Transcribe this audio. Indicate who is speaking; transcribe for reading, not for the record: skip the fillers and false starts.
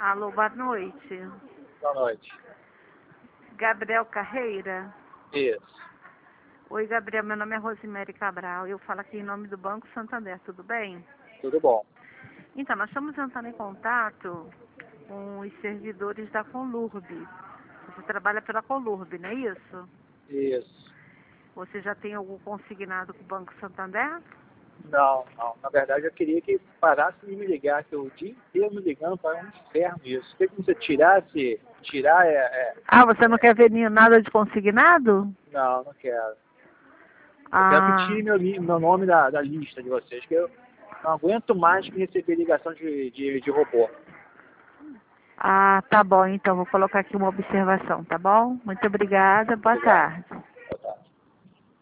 Speaker 1: Alô, boa noite.
Speaker 2: Boa noite.
Speaker 1: Gabriel Carreira?
Speaker 2: Isso.
Speaker 1: Oi, Gabriel, meu nome é Rosemary Cabral. Eu falo aqui em nome do Banco Santander, tudo bem?
Speaker 2: Tudo bom.
Speaker 1: Então, nós estamos entrando em contato com os servidores da Conlurb. Você trabalha pela Conlurb, não é isso?
Speaker 2: Isso.
Speaker 1: Você já tem algum consignado com o Banco Santander?
Speaker 2: Não. Na verdade, eu queria que parasse de me ligar, que o dia inteiro me ligando para um inferno isso. Queria que você tirasse...
Speaker 1: Ah, você não quer ver nada de consignado?
Speaker 2: Não quero. Eu quero que
Speaker 1: Ah,
Speaker 2: tire meu nome da lista de vocês, que eu não aguento mais que receber ligação de robô.
Speaker 1: tá bom, então vou colocar aqui uma observação, tá bom? Muito obrigada, boa
Speaker 2: Obrigado.
Speaker 1: tarde.